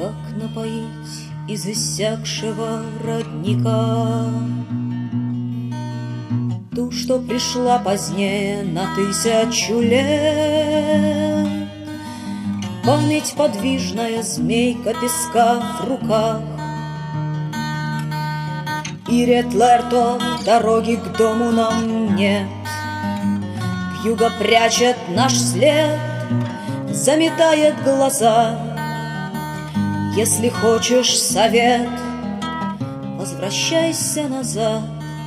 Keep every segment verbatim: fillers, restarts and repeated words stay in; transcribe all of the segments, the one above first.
Как напоить из иссякшего родника ту, что пришла позднее на тысячу лет? Память подвижная, змейка песка в руках, и Ретлерто, дороги к дому нам нет. Вьюга прячет наш след, заметает глаза. Если хочешь совет, возвращайся назад.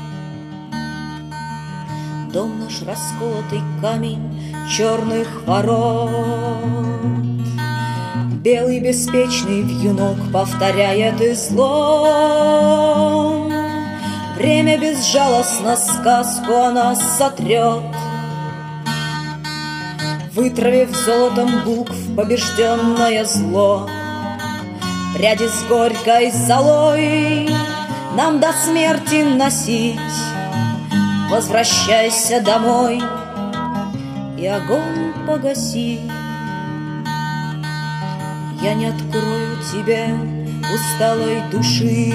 Дом наш расколотый камень черных ворот, белый беспечный вьюнок повторяет излом. Время безжалостно сказку о нас сотрет, вытравив золотом букв побежденное зло. Пряди с горькой золой нам до смерти носить. Возвращайся домой и огонь погаси. Я не открою тебе усталой души,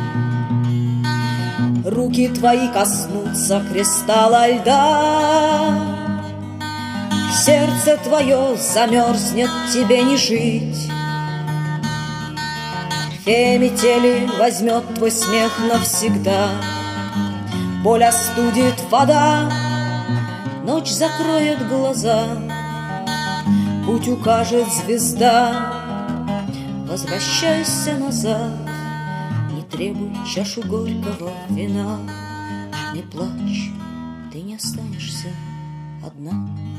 руки твои коснутся кристалла льда. Сердце твое замерзнет, тебе не жить. Фея метели возьмет твой смех навсегда. Боль остудит вода, ночь закроет глаза, путь укажет звезда. Возвращайся назад, не требуй чашу горького вина. Не плачь, ты не останешься одна.